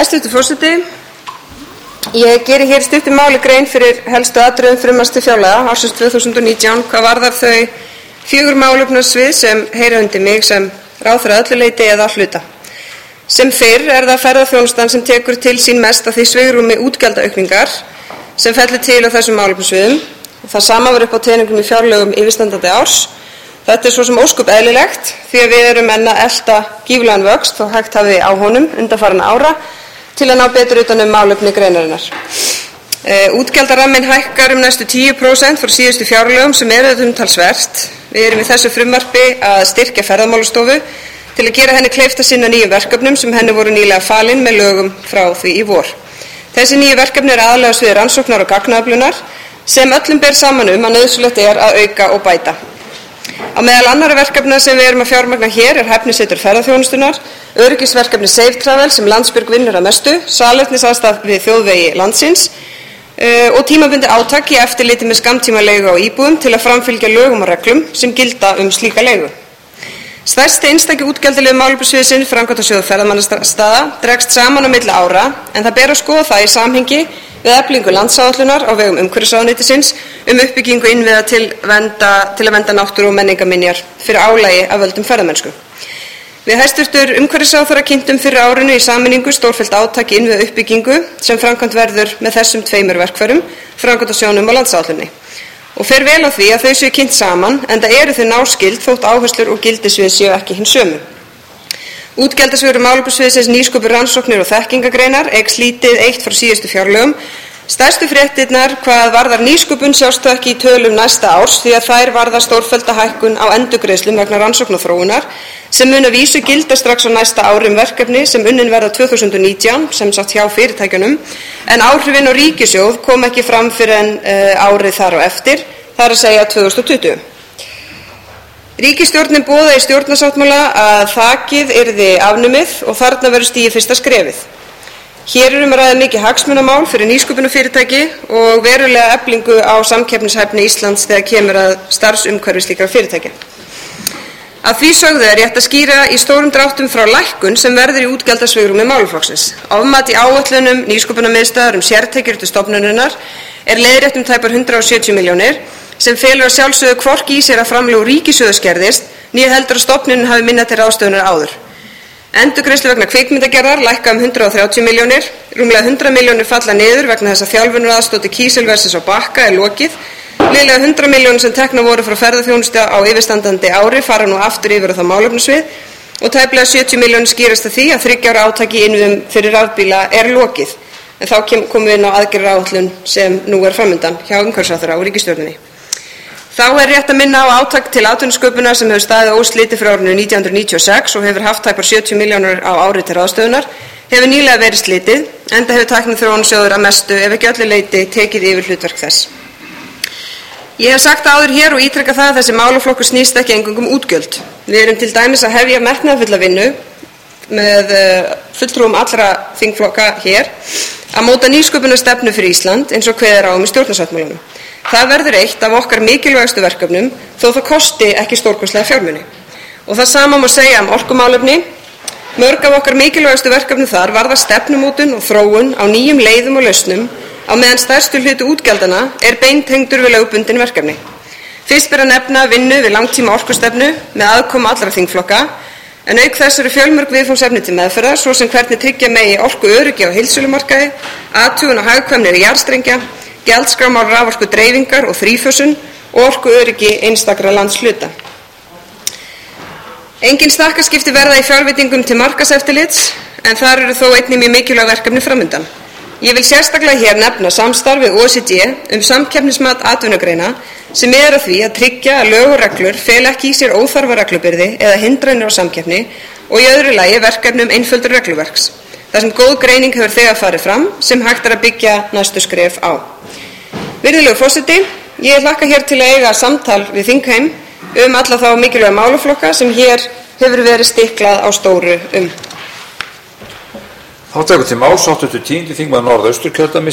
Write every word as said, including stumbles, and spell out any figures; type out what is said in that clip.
Hæstvirtur forseti, ég geri hér stuttu máli grein fyrir helstu atriðum frumvarps til fjárlaga ársins tvö þúsund og nítján hvað varðar þau fjögur málefnasvið sem heyra undir mig sem ráðherra að öllu leyti eða að hluta. Sem fyrr er það ferðaþjónustan sem tekur til sín mest af því svigrúmi útgjaldaaukningar sem fellur til á þessum málefnasviðum. Það sama var upp á teningum í fjárlögum yfirstandandi árs. Þetta er svo sem ósköp eðlilegt því að við erum enn að elta gífurlegan vöxt og hægt hafi á honum undanfarinna ára til að ná betur utan um málefni greinarinnar. Uh, Útgjaldaramminn hækkar um næstu tíu prósent frá síðustu fjárlögum sem eru þetta umtalsvert. Við erum í þessu frumvarpi að styrkja ferðamálastofu til að gera henni kleift að sinna nýjum verkefnum sem henni voru nýlega falin með lögum frá því í vor. Þessi nýju verkefni er aðalega á sviði rannsóknar og gagnaöflunar sem öllum ber saman um að nauðsynlegt er að auka og bæta. Á meðal annarra verkefna sem við erum að fjármagna hér er hæfnisetur ferðaþjónustunnar, öryggisverkefni Safe Travel sem Landsbjörg vinnur að mestu, salernisaðstaf við þjóðvegi landsins uh, og tímabundið átak í eftirliti með skammtímaleigu á íbúðum til að framfylgja lögum og reglum sem gilda um slíka leigu. Stærsti einstaki útgjaldalegu málefnasviðsins framkvæmdasjóður ferðamannastaða dregst saman á milli ára en það ber að skoða það í samhengi við eflingu landsáætlunar á vegum umhverfisráðuneytisins um uppbyggingu innviða til, venda, til að vernda náttúru og menningarminjar fyrir álagi af völdum ferðamennsku. Við hæstvirtur umhverfisráðherra kynntum fyrir árinu í sameiningu stórfellt átak í innviða uppbyggingu sem framkvæmt verður með þessum tveimur verkfærum, framkvæmdasjónum og landsáætlunni. Og fer vel á því að þau séu kynnt saman enda eru þau náskyld þótt áherslur og gildissvið séu ekki hins sömu. Útgjaldasviður málefnasviðsins nýsköpun rannsóknir og þekkingagreinar eykst lítið eitt frá síðustu fjárlögum. Stærstu fréttirnar hvað varðar nýsköpun sjást þó ekki í tölum næsta árs því að þær varða stórfellda hækkun á endurgreiðslum vegna rannsókn og þróunar sem mun að vísu gilda strax á næsta ári um verkefni sem unnin verða tvö þúsund og nítján sem sagt hjá fyrirtækjunum en áhrifin á ríkissjóð kom ekki fram fyrir en uh, árið þar á eftir, það er að segja tvö þúsund og tuttugu. Ríkisstjórnin boðaði í stjórnarsáttmála að þakið yrði afnumið og þarna verður stigið fyrsta skrefið. Hér er um að ræða mikið hagsmunamál fyrir nýsköpunarfyrirtæki og verulega eflingu á samkeppnishæfni Íslands þegar kemur að starfsumhverfi slíkra fyrirtækja. Að því sögðu er rétt að skýra í stórum dráttum frá lækkun sem verður í útgjaldasvigrúmi málaflokksins. Ofmat í áætlunum nýsköpunarmiðstöðvar um sértekjur til stofnunarinnar er leiðrétt um tæpar hundrað og sjötíu milljónir sem felur að sjálfsögðu hvorki í sér að framlög úr ríkissjóði skerðist né heldur að stofnunin hafi minna til ráðstöfunar áður. Endurgreiðslur vegna kvikmyndagerðar lækka um hundrað og þrjátíu milljónir, rúmlega hundrað milljónir falla niður vegna þess að þjálfunaraðstoð til kísilversins á Bakka er lokið. Liðlega hundrað milljónir sem teknar voru frá ferðaþjónustu á yfirstandandi ári fara nú aftur yfir á það málefnasvið og tæplega sjötíu milljónir skýrast að því að þriggja ára átaki í innviðum fyrir rafbíla er lokið. En þá komum við inn á aðgerðaráætlun sem nú er framundan hjá umhverfisráðherra og ríkisstjórninni. Þá er rétt að minna á átak til atvinnusköpunar sem hefur staðið óslitið frá árinu nítján hundruð níutíu og sex og hefur haft tæpar sjötíu milljónir á ári til ráðstöfunar, hefur nýlega verið slitið, enda hefur tækniþróunarsjóður að mestu ef ekki öllu leyti tekið yfir hlutverk þess. Ég hef sagt áður hér og ítreka það að þessi málaflokkur snýst ekki eingöngu um útgjöld. Við erum til dæmis að hefja metnaðarfulla vinnu með fulltrúum allra þingflokka hér að móta nýsköpunarstefnu fyrir Ísland eins og kveðið er á um í stjórnarsáttmálanum. Það verður eitt af okkar mikilvægustu verkefnum þó það kosti ekki stórkostlega fjármuni. Og það sama má segja um orkumálefni. Mörg af okkar mikilvægustu verkefnum þar varða stefnumótun og þróun á nýjum leiðum og lausnum á meðan stærstu hluti útgjaldana er beintengdur við lögbundin verkefni. Fyrst ber að nefna vinnu við langtíma orkustefnu með aðkomu allra þingflokka en auk þess eru fjölmörg viðfangsefni til meðferðar svo sem hvernig tryggja megi orkuöryggi á heildsölumarkaði, athugun á hagkvæmni jarðstrengja, gjaldskrármál raforku dreifingar og þrífösun og orkuöryggi einstakra landshluta. Engin stakkaskipti verða í fjárveitingum til markaðseftirlits en þar eru þó einnig mjög mikilvæg verkefni framundan. Ég vil sérstaklega hér nefna samstarf við O E C D um samkeppnismat atvinnugreina sem miðar að því að tryggja að lög og reglur fela ekki í sér óþarfa reglubyrði eða hindranir á samkeppni og í öðru lagi verkefni um einföldur regluverks. Þar sem góð greining hefur þegar farið fram sem hægt er að byggja næstu skref á. Virðulegur forseti, ég hlakka hér til að eiga samtal við þingheim um alla þá mikilvæga málaflokka sem hér hefur verið stiklað á stóru um. Þá tekur til máls háttvirtur tíundi þingmaður Norðausturkjördæmis